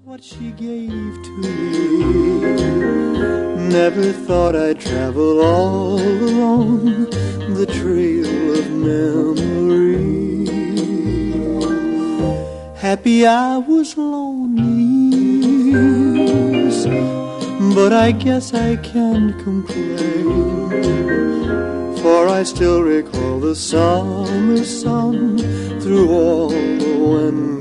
what she gave to me. Never thought I'd travel all along the trail of memory. Happy I was lonely, yes, but I guess I can't complain, for I still recall the summer sun through all the winter